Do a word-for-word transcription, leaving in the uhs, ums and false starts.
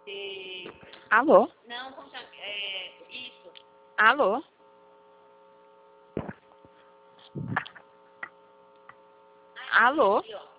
E... Alô? Não, como chama? É, isso. Alô? Alô? Aqui, ó.